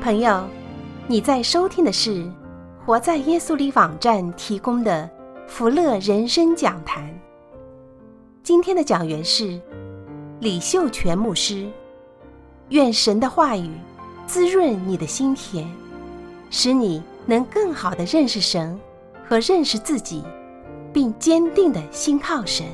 朋友，你在收听的是活在耶稣里网站提供的福乐人生讲坛。今天的讲员是李秀全牧师。愿神的话语滋润你的心田，使你能更好地认识神和认识自己，并坚定地信靠神。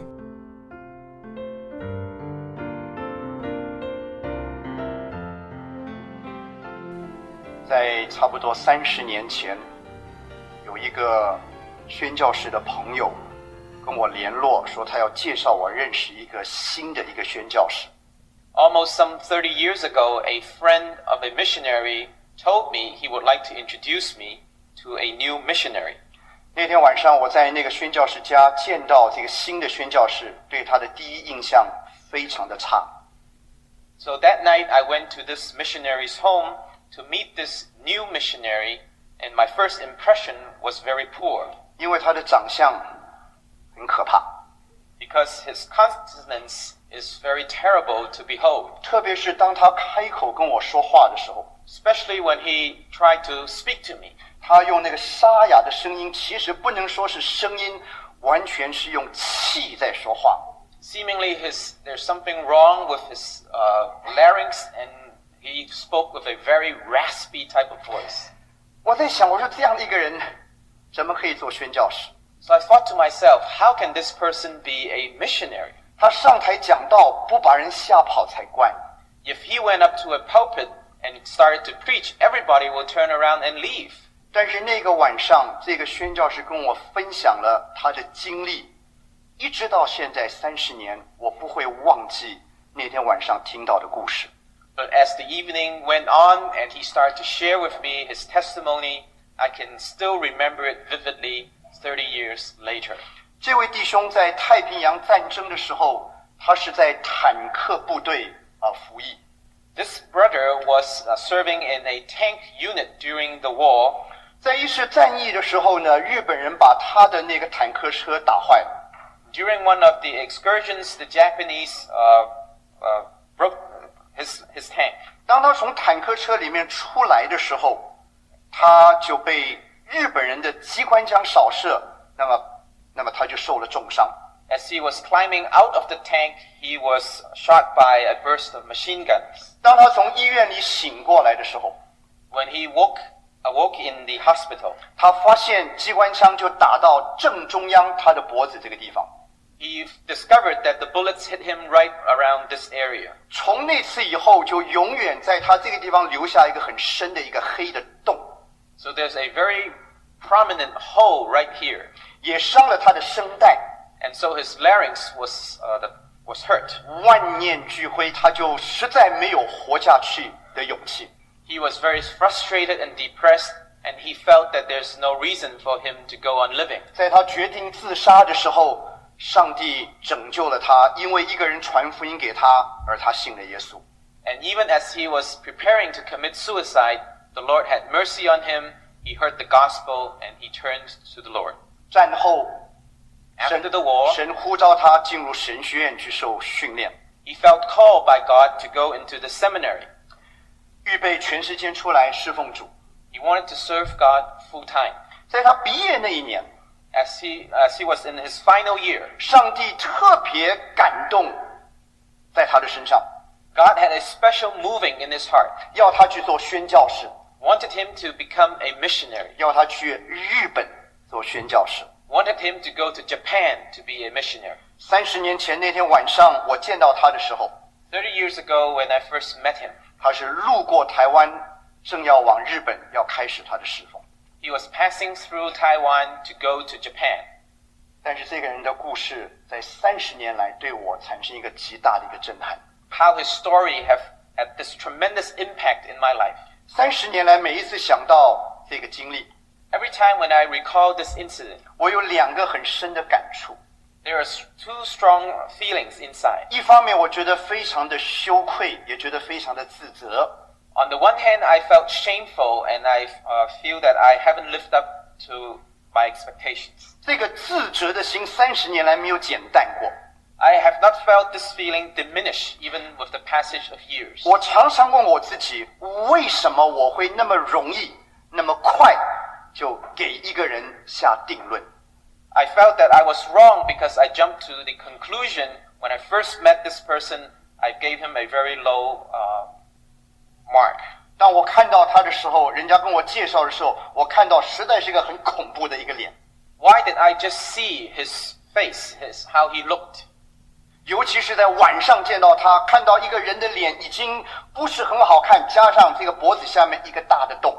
在差不多30年前，有一个宣教士的朋友跟我联络，说他要介绍我认识一个新的宣教士。 Almost some 30 years ago, a friend of a missionary told me he would like to introduce me to a new missionary. 那天晚上我在那个宣教士家见到这个新的宣教士，对他的第一印象非常的差。 So that night I went to this missionary's home to meet this new missionary, and my first impression was very poor. 因为他的长相很可怕。 Because his countenance is very terrible to behold. 特别是当他开口跟我说话的时候， Especially when he tried to speak to me. 他用那个沙哑的声音，其实不能说是声音，完全是用气在说话。 Seemingly there's something wrong with his larynx, and he spoke with a very raspy type of voice. 我在想，我说这样的一个人怎么可以做宣教士？ So I thought to myself, how can this person be a missionary? 他上台讲道不把人吓跑才怪。 If he went up to a pulpit and started to preach, everybody will turn around and leave. 但是那个晚上，这个宣教士跟我分享了他的经历，一直到现在30年，我不会忘记那天晚上听到的故事。 But as the evening went on and he started to share with me his testimony, I can still remember it vividly 30 years later. 这位弟兄在太平洋战争的时候，他是在坦克部队服役。 This brother was serving in a tank unit during the war. 在一次战役的时候呢，日本人把他的那个坦克车打坏了。 During one of the excursions, the Japanese broke his tank. 当他从坦克车里面出来的时候，他就被日本人的机关枪扫射，那么他就受了重伤。 As he was climbing out of the tank, he was shot by a burst of machine guns. 当他从医院里醒过来的时候， When he awoke in the hospital, 他发现机关枪就打到正中央他的脖子这个地方。 he discovered that the bullets hit him right around this area. 从那次以后，就永远在他这个地方留下一个很深的一个黑的洞。 So there's a very prominent hole right here. 也伤了他的声带。 And so his larynx was hurt. 万念俱灰，他就实在没有活下去的勇气。 He was very frustrated and depressed, and he felt that there's no reason for him to go on living. 在他决定自杀的时候，上帝拯救了他，因为一个人传福音给他，而他信了耶稣。 And even as he was preparing to commit suicide, the Lord had mercy on him. He heard the gospel and he turned to the Lord. 战后 After the war, 神呼召他进入神学院去受训练， he felt called by God to go into the seminary. 预备全时间出来侍奉主。 He wanted to serve God full time. 在他毕业那一年， As he was in his final year, 上帝特别感动在他的身上， God had a special moving in his heart, 要他去做宣教士， wanted him to become a missionary, 要他去日本做宣教士。 wanted him to go to Japan to be a missionary. 30年前那天晚上，我见到他的时候， 30 years ago when I first met him, 他是路过台湾，正要往日本，要开始他的侍奉。 he was passing through Taiwan to go to Japan. 但是这个人的故事在30年来对我产生一个极大的一个震撼。 How his story have had this tremendous impact in my life. 30年来，每一次想到这个经历， Every time when I recall this incident, 我有2个很深的感触。 there are two strong feelings inside. 一方面，我觉得非常的羞愧，也觉得非常的自责。 On the one hand, I felt shameful and I feel that I haven't lived up to my expectations. 这个自责的心30年来没有减淡过。 I have not felt this feeling diminish even with the passage of years. 我常常问我自己，为什么我会那么容易、那么快就给一个人下定论？ I felt that I was wrong because I jumped to the conclusion when I first met this person. I gave him a very low mark. 当我看到他的时候，人家跟我介绍的时候，我看到实在是一个很恐怖的一个脸。 Why did I just see his face, how he looked? 尤其是在晚上见到他，看到一个人的脸已经不是很好看，加上这个脖子下面一个大的洞。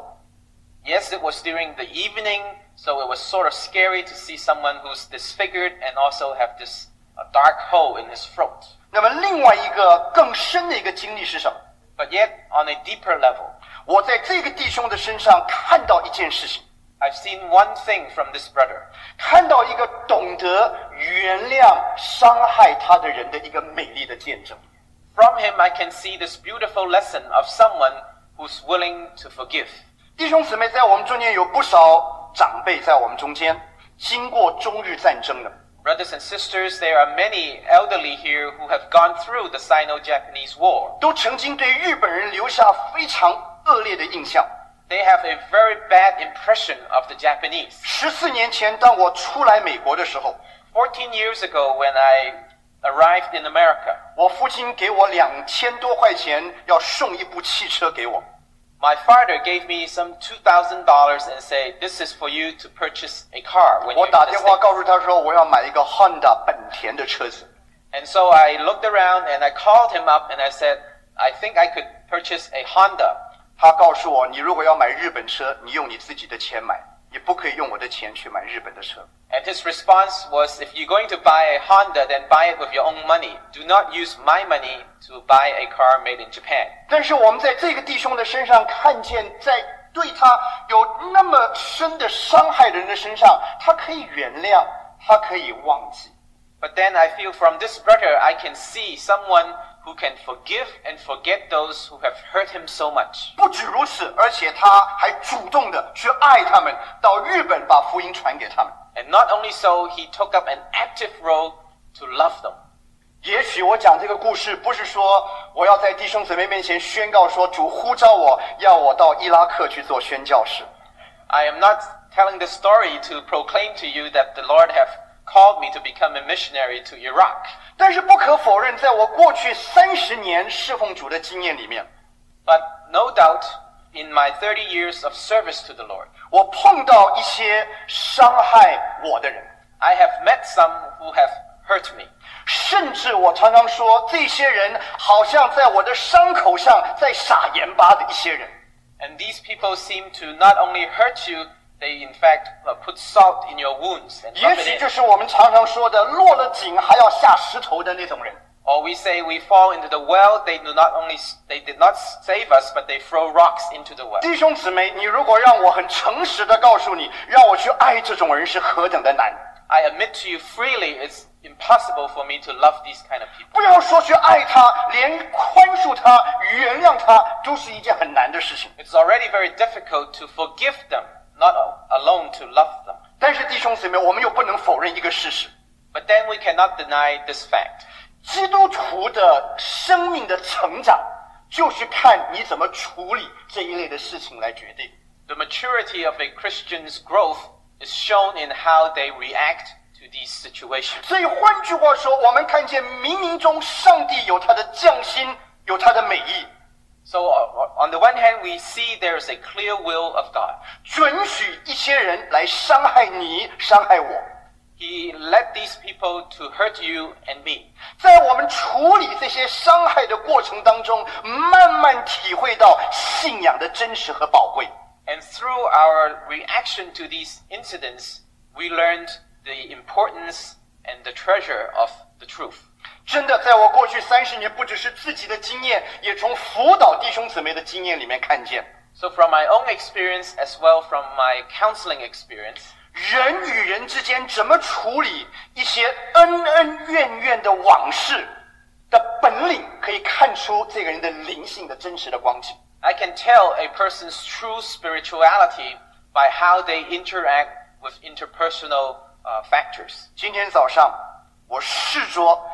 Yes, it was during the evening, so it was sort of scary to see someone who's disfigured and also have this dark hole in his throat. 那么另外一个更深的一个经历是什么？ But yet, on a deeper level, 我在这个弟兄的身上看到一件事情， I've seen one thing from this brother. 看到一个懂得原谅伤害他的人的一个美丽的见证。 From him, I can see this beautiful lesson of someone who's willing to forgive. 弟兄姊妹，在我们中间有不少长辈在我们中间，经过中日战争的。 Brothers and sisters, there are many elderly here who have gone through the Sino-Japanese War. 都曾经对日本人留下非常恶劣的印象。 They have a very bad impression of the Japanese. 14年前，当我出来美国的时候， 14 years ago, when I arrived in America, 我父亲给我2000多块钱，要送一部汽车给我。 my father gave me some $2,000 and said, "This is for you to purchase a car when 我 you're in 打 the 电话 States." 告诉他说，我要买一个 Honda 本田的车子。 And so I looked around and I called him up and I said, "I think I could purchase a Honda." 他告诉我，你如果要买日本车，你用你自己的钱买，你不可以用我的钱去买日本的车。 And his response was, "If you're going to buy a Honda, then buy it with your own money. Do not use my money to buy a car made in Japan." 但是我们在这个弟兄的身上看见，在对他有那么深的伤害的人的身上，他可以原谅，他可以忘记。 But then I feel from this brother, I can see someone who can forgive and forget those who have hurt him so much. 不止如此，而且他还主动的去爱他们，到日本把福音传给他们。 And not only so, he took up an active role to love them. 也许我讲这个故事，不是说我要在弟兄姊妹面前宣告说主呼召我，要我到伊拉克去做宣教士。 I am not telling this story to proclaim to you that the Lord have called me to become a missionary to Iraq. 但是不可否认，在我过去30年侍奉主的经验里面， But no doubt, in my 30 years of service to the Lord, 我碰到一些伤害我的人， I have met some who have hurt me. 甚至我常常说，这些人好像在我的伤口上在撒盐巴的一些人。 And these people seem to not only hurt you, they in fact put salt in your wounds and 也 rub 许 it 就 in. 是我们常常说的落了井还要下石头的那种人。 Or we say we fall into the well, they did not save us, but they throw rocks into the well. 弟兄姊妹，你如果让我很诚实的告诉你，让我去爱这种人是何等的难。 I admit to you freely, it's impossible for me to love these kind of people. 不要说去爱他，连宽恕他、原谅他都是一件很难的事情。 It's already very difficult to forgive them, not alone to love them. 但是弟兄姊妹，我们又不能否认一个事实： But then we cannot deny this fact. 基督徒的生命的成长，就是看你怎么处理这一类的事情来决定。 The maturity of a Christian's growth is shown in how they react to these situations. 所以换句话说，我们看见冥冥中上帝有他的匠心，有他的美意， So on the one hand, we see there is a clear will of God. 准许一些人来伤害你，伤害我。 He led these people to hurt you and me. 在我们处理这些伤害的过程当中，慢慢体会到信仰的真实和宝贵。 And through our reaction to these incidents, we learned the importance and the treasure of the truth. 真的，在我过去30年，不只是自己的经验，也从辅导弟兄姊妹的经验里面看见， So from my own experience as well from my counseling experience, 人与人之间怎么处理一些恩恩怨怨的往事的本领，可以看出这个人的灵性的真实的光景。 I can tell a person's true spirituality by how they interact with interpersonal factors. 今天早上，我试着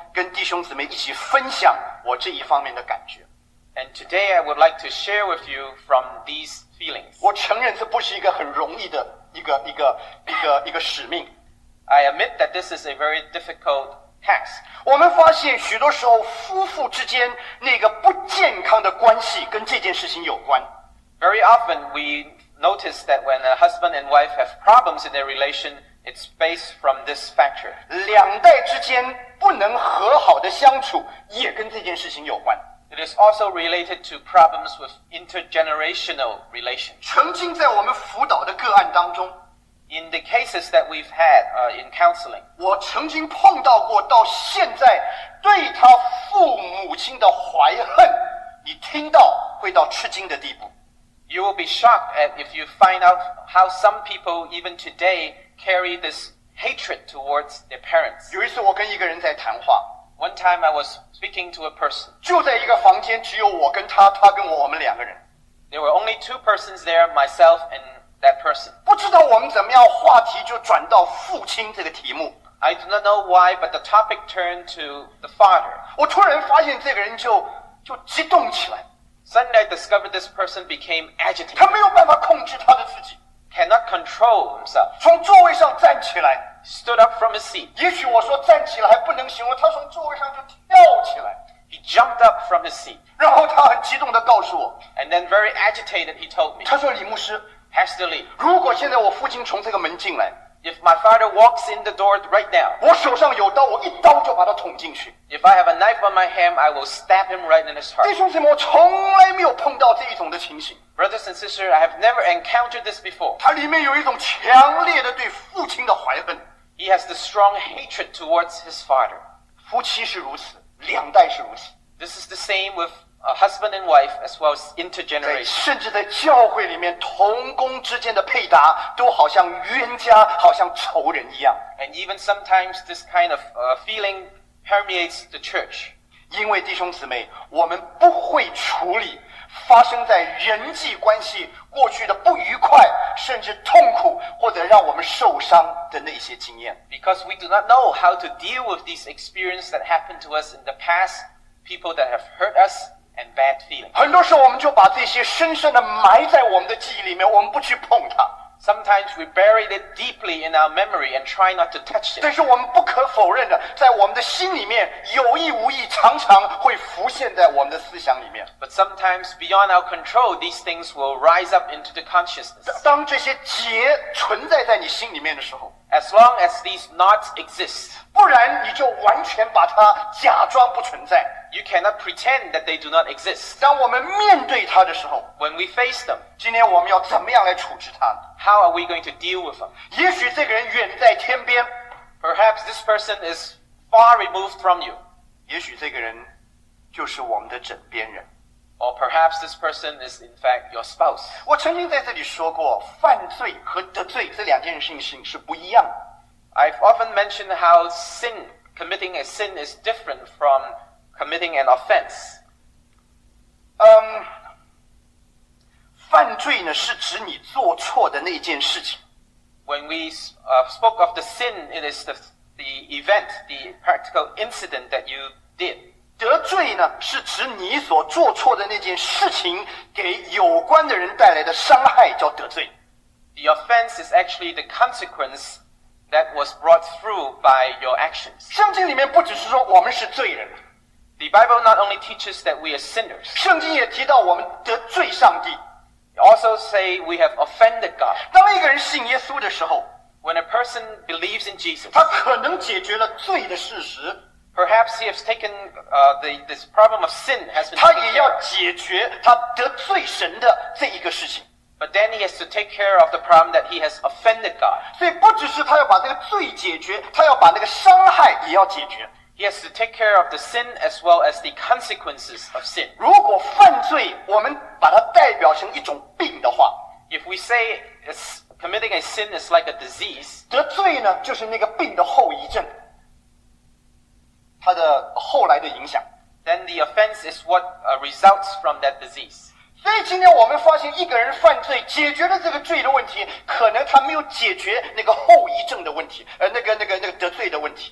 跟弟兄姊妹一起分享我这一方面的感觉。 And today I would like to share with you from these feelings. 我承认这不是一个很容易的一个使命。 I admit that this is a very difficult task. 我们发现许多时候夫妇之间那个不健康的关系跟这件事情有关。 Very often we notice that when a husband and wife have problems in their relation, it's based from this factor. 两代之间不能和好的相处，也跟这件事情有关。 It is also related to problems with intergenerational relations. 曾经在我们辅导的个案当中， In the cases that we've had in counseling, 我曾经碰到过到现在对他父母亲的怀恨，你听到会到吃惊的地步。 you will be shocked if you find out how some people even today carry this hatred towards their parents. 有一次我跟一个人在谈话， One time I was speaking to a person. 就在一个房间，只有我跟他，他跟我们两个人。 There were only two persons there, myself and that person. 不知道我们怎么样，话题就转到父亲这个题目。 I do not know why, but the topic turned to the father. 我突然发现这个人就激动起来， Suddenly I discovered this person became 他 agitated, 没有办法控制他的自己， cannot control himself. 从座位上站起来。 Stood up from his seat. 也许我说站起来还不能形容，他从座位上就跳起来， He jumped up from his seat. 然后他很激动地告诉我， And then very agitated, he told me, 他说李牧师， Pastor Lee, 如果现在我父亲从这个门进来， if my father walks in the door right now, 我手上有刀，我一刀就把他捅进去。 if I have a knife on my hand, I will stab him right in his 弟 heart. 兄姊妹，我从来没有碰到这一种的情形， Brothers and sisters, I have never encountered this before. 它里面有一种强烈的对父亲的怀恨。 He has the strong hatred towards his father. 夫妻是如此，两代是如此， This is the same with a husband and wife as well as 在 intergeneration. 甚至在教会里面，同工之间的配搭都好像冤家，好像仇人一样。 And even sometimes this kind of feeling permeates the church. 因为弟兄姊妹，我们不会处理发生在人际关系过去的不愉快，甚至痛苦，或者让我们受伤的那些经验。 Because we do not know how to deal with these experiences that happened to us in the past, people that have hurt us, and bad feelings. 很多时候，我们就把这些深深的埋在我们的记忆里面，我们不去碰它。 Sometimes we buried it deeply in our memory and try not to touch 但 it. 是我们不可否认的，在我们的心里面，有意无意，常常会浮现在我们的思想里面。 But sometimes beyond our control, these things will rise up into the consciousness. 当这些结存在在你心里面的时候， As long as these knots exist, 不然你就完全把它假装不存在。 you cannot pretend that they do not exist. 当我们面对它的时候， When we face them, 今天我们要怎么样来处置它呢？ how are we going to deal with them? 也许这个人远在天边， Perhaps this person is far removed from you, 也许这个人就是我们的枕边人。 or perhaps this person is in fact your spouse. 我曾经在这里说过，犯罪和得罪这两件事情是不一样的。 I've often mentioned how committing a sin is different from committing an offense. 犯罪呢是指你做错的那件事情， When we spoke of the sin, it is the event, the practical incident that you did. 得罪呢是指你所做错的那件事情给有关的人带来的伤害，叫得罪。 The offense is actually the consequence that was brought through by your actions. 圣经里面不只是说我们是罪人， The Bible not only teaches that we are sinners, 圣经也提到我们得罪上帝。 it also say we have offended God. 当一个人信耶稣的时候， When a person believes in Jesus, 他可能解决了罪的事实， perhaps he has taken this problem of sin has been 他 taken 也 care 要 of. 解决他得罪神的这一个事情。 But then he has to take care of the problem that he has offended God. 所以不只是他要把这个罪解决，他要把那个伤害也要解决。 He has to take care of the sin as well as the consequences of sin. 如果犯罪我们把它代表成一种病的话， If we say committing a sin is like a disease, 得罪呢就是那个病的后遗症，它的后来的影响。 then the offense is what results from that disease. 所以今天我们发现，一个人犯罪解决了这个罪的问题，可能他没有解决那个后遗症的问题，那个得罪的问题。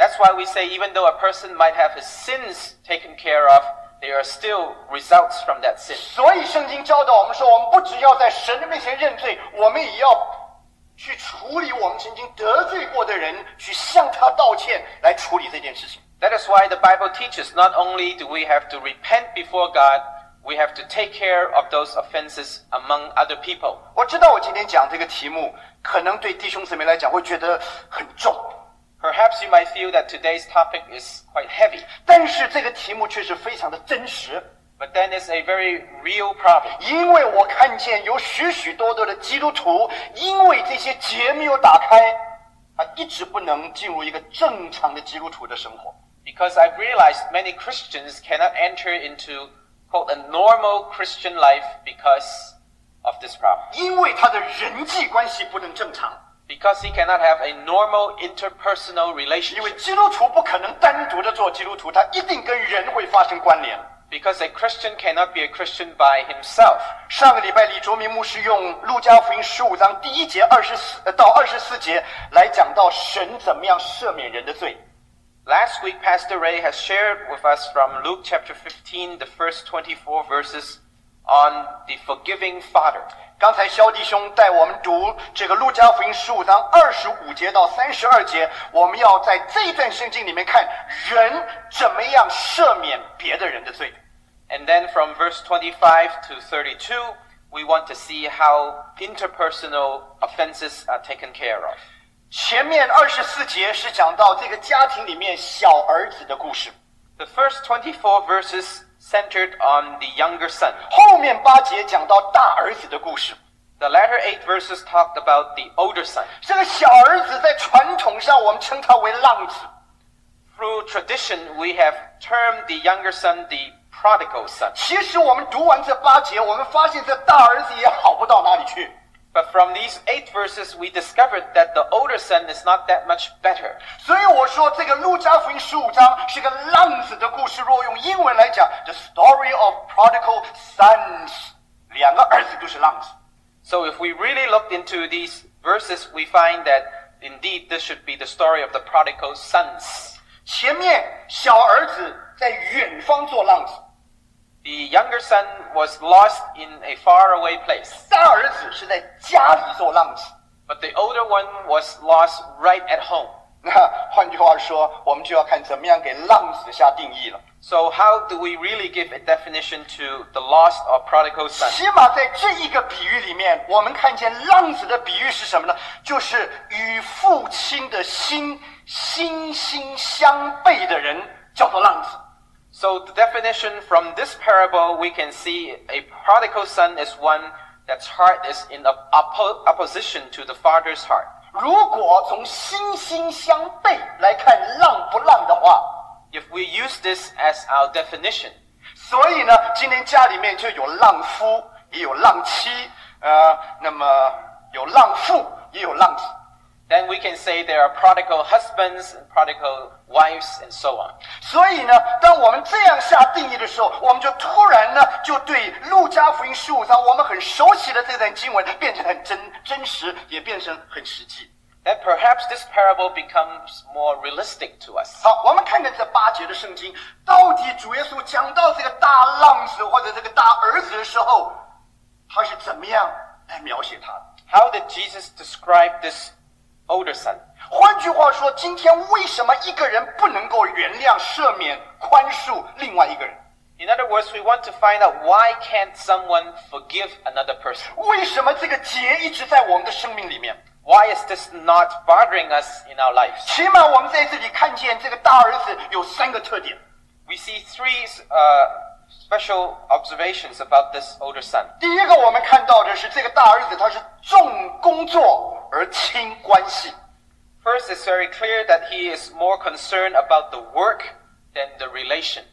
That's why we say even though a person might have his sins taken care of, there are still results from that sin. 所以圣经教导我们说，我们不只要在神的面前认罪，我们也要去处理我们曾经得罪过的人，去向他道歉，来处理这件事情。 That is why the Bible teaches not only do we have to repent before God, we have to take care of those offenses among other people. 我知道我今天讲这个题目，可能对弟兄姊妹来讲会觉得很重， Perhaps you might feel that today's topic is quite heavy, 但是这个题目却是非常的真实。 but then it's a very real problem. 因为我看见有许许多多的基督徒，因为这些结没有打开，他一直不能进入一个正常的基督徒的生活。 Because I've realized many Christians cannot enter into, quote, a normal Christian life because of this problem. 因为他的人际关系不能正常， Because he cannot have a normal interpersonal 因为 relationship. 基督徒不可能单独的做基督徒，他一定跟人会发生关联。 Because a Christian cannot be a Christian by himself. 上个礼拜李卓明牧师用路加福音15章第1节到24节来讲到神怎么样赦免人的罪。 Last week, Pastor Ray has shared with us from Luke chapter 15, the first 24 verses on the forgiving Father. 刚才肖弟兄带我们读这个路加福音15章25节到32节，我们要在这一段圣经里面看人怎么样赦免别的人的罪。 And then from verse 25 to 32, we want to see how interpersonal offenses are taken care of. 前面24节是讲到这个家庭里面小儿子的故事， The first 24 verses centered on the younger son. 后面8节讲到大儿子的故事。 The latter 8 verses talked about the older son. 这个小儿子在传统上我们称他为浪子， Through tradition, we have termed the younger son the prodigal son. 其实我们读完这8节，我们发现这大儿子也好不到哪里去。 But from these 8 verses, we discovered that the older son is not that much better. 所以我说这个路加福音15章是个浪子的故事，若用英文来讲 ，The story of prodigal sons， 两个儿子都是浪子。 So if we really looked into these verses, we find that indeed this should be the story of the prodigal sons. 前面小儿子在远方做浪子， The younger son was lost in a faraway place, 大儿子是在家里做浪子。 but the older one was lost right at home. 那换句话说，我们就要看怎么样给浪子下定义了。 So how do we really give a definition to the lost or prodigal son? 起码在这一个比喻里面，我们看见浪子的比喻是什么呢？就是与父亲的心相悖的人，叫做浪子。 So the definition from this parable, we can see a prodigal son is one that's heart is in opposition to the father's heart. 如果从心相悖来看浪不浪的话， If we use this as our definition, 所以呢，今天家里面就有浪夫，也有浪妻，那么有浪妇，也有浪子。 then we can say there are prodigal husbands and prodigal wives and so on. 所以呢，当我们这样下定义的时候，我们就突然呢，就对路加福音15章我们很熟悉的这段经文变成很真实，也变成很实际。 Then perhaps this parable becomes more realistic to us. 好，我们看看这8节的圣经，到底主耶稣讲到这个大浪子或者这个大儿子的时候，他是怎么样来描写他的？ How did Jesus describe this older son? 换句话说，今天为什么一个人不能够原谅、赦免、宽恕另外一个人？ In other words, we want to find out why can't someone forgive another person? 为什么这个结一直在我们的生命里面？ Why is this not bothering us in our lives? 起码我们在这里看见这个大儿子有3个特点。 We see 3 special observations about this older son. 第一个，我们看到的是这个大儿子他是重工作而轻关系。 First, it's very clear that he is more concerned about the work than the relation.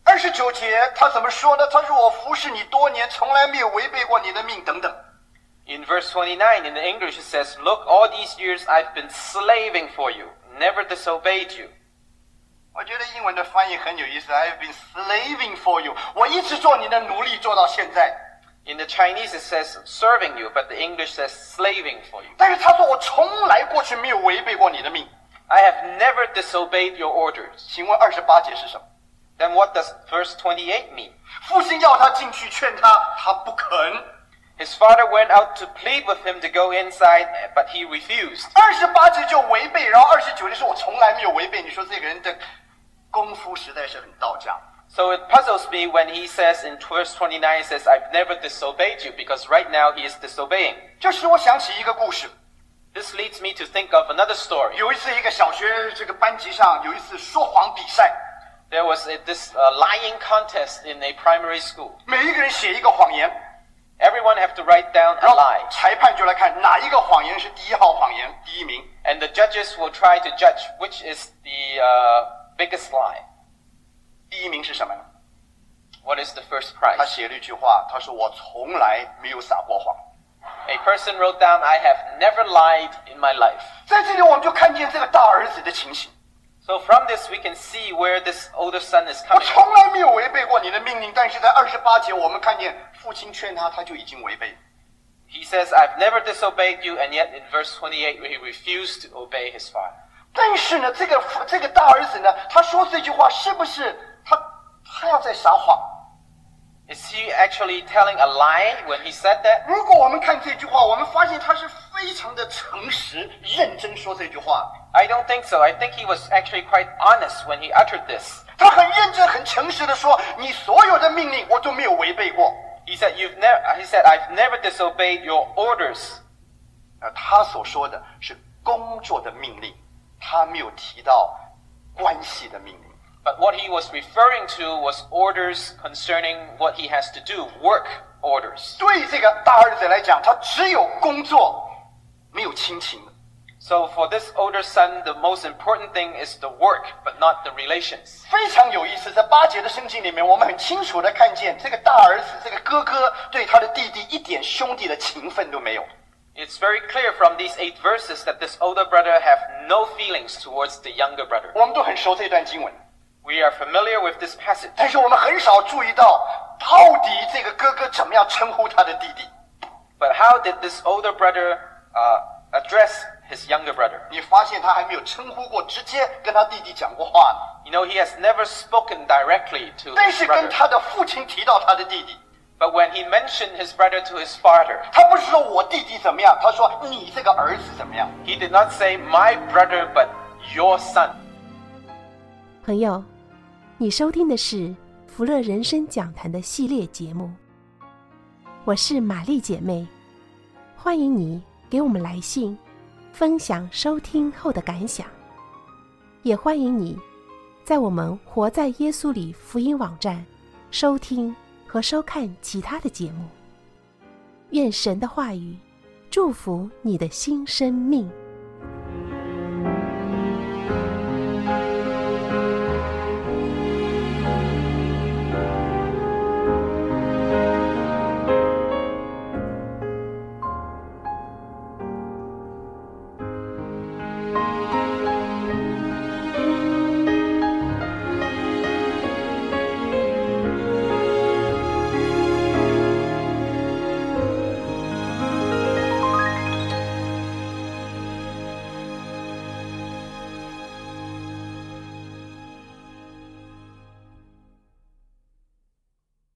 29节他怎么说呢？他说：“我服侍你多年，从来没有违背过你的命。”等等。 In verse 29, in the English, it says, "Look, all these years I've been slaving for you, never disobeyed you." 我觉得英文的翻译很有意思 ，I've been slaving for you， 我一直做你的奴隶，做到现在。 In the Chinese, it says serving you, but the English says slaving for you. 但是他说我从来过去没有违背过你的命。 I have never disobeyed your orders. 请问28节是什么？ Then what does verse 28 mean? 父亲要他进去劝他，他不肯。 His father went out to plead with him to go inside, but he refused. 28节就违背，然后29节说我从来没有违背。你说这个人的功夫实在是很到家。 So it puzzles me when he says in verse 29, he says, I've never disobeyed you, because right now he is disobeying. 这使我想起一个故事。 This leads me to think of another story. 有一次，一个小学这个班级上有一次说谎比赛， There was this lying contest in a primary school. 每一个人写一个谎言， Everyone have to write down a 然后 lie. 裁判就来看哪一个谎言是第一号谎言，第一名。 And the judges will try to judge which is the biggest lie. 第一名是什么呢？ What is the first 他 prize? 写了一句话，他说我从来没有撒过谎。 A person wrote down, I have never lied in my life. 在这里我们就看见这个大儿子的情形。 So from this we can see where this older son is 我 coming 从来没有违背过你的命令，但是在28节我们看见父亲劝他，他就已经违背。 He says, I've never disobeyed you, and yet in verse 28 he refused to obey his father. 但是呢，这个大儿子呢，他说这句话是不是他要在撒谎？ Is he actually telling a lie when he said that? 如果我们看这句话，我们发现他是非常的诚实、认真说这句话。 I don't think so. I think he was actually quite honest when he uttered this. 他很认真、很诚实的说：“你所有的命令我都没有违背过。 He said, I've never disobeyed your orders. ” 他所说的是工作的命令，他没有提到关系的命令。 But what he was referring to was orders concerning what he has to do, work orders. 对这个大儿子来讲，他只有工作，没有亲情。 So for this older son, the most important thing is the work, but not the relations. 非常有意思，在8节的圣经里面，我们很清楚的看见这个大儿子，这个哥哥对他的弟弟一点兄弟的情分都没有。 It's very clear from these 8 verses that this older brother have no feelings towards the younger brother. 我们都很熟这段经文， We are familiar with this passage. 但是我们很少注意到，到底这个哥哥怎么样称呼他的弟弟。 But how did this older brother address his younger brother? 你发现他还没有称呼过，直接跟他弟弟讲过话呢。 You know, he has never spoken directly to 但 his 是跟 brother. 他的父亲提到他的弟弟， But when he mentioned his brother to his father, 他不是说我弟弟怎么样，他说你这个儿子怎么样。 he did not say my brother, but your son. 朋友，你收听的是福乐人生讲坛的系列节目，我是玛丽姐妹，欢迎你给我们来信，分享收听后的感想，也欢迎你在我们活在耶稣里福音网站收听和收看其他的节目。愿神的话语祝福你的新生命。